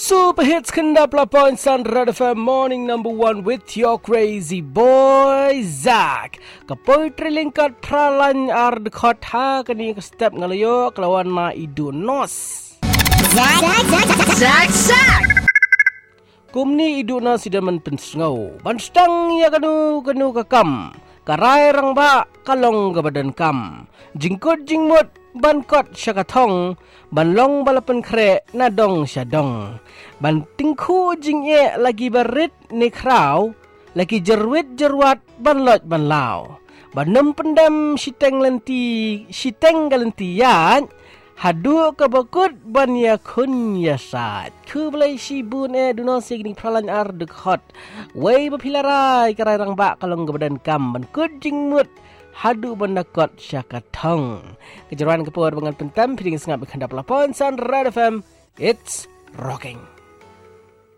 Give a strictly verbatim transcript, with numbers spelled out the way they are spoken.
Super hits kendap la point Sun Red F M morning number one with your crazy boy Zach. Kapoi trilingkat pralan ar dekot ha kini ke step ngalayo kelawan ma idu nos. Zach, Zach, Zach, Zach. Kumni idu nos sidaman pensngau. Banstang ya kanu kanu kakam. Karai rang ba kalong ke badan kam. Jingkut jingmut ban kot syakatong, ban long balapan kre nadong syadong. Ban tingku jing ye lagi barit ni krau, lagi jerwit jerwat ban lot ban lau. Ban nem pendam siteng lenti, siteng galentian, hadu ke bakut ban ya kun ya sat. Ku belai si bun e duno signing pralan ar dekhot. Wei bapilarai karai rang ba kalong ke badan kam, ban kut jing mut. Hadu bandakot syakatong. Kejeruan kepur dengan pentam piring sengap berkendap lapon Sun Red F M. It's rocking.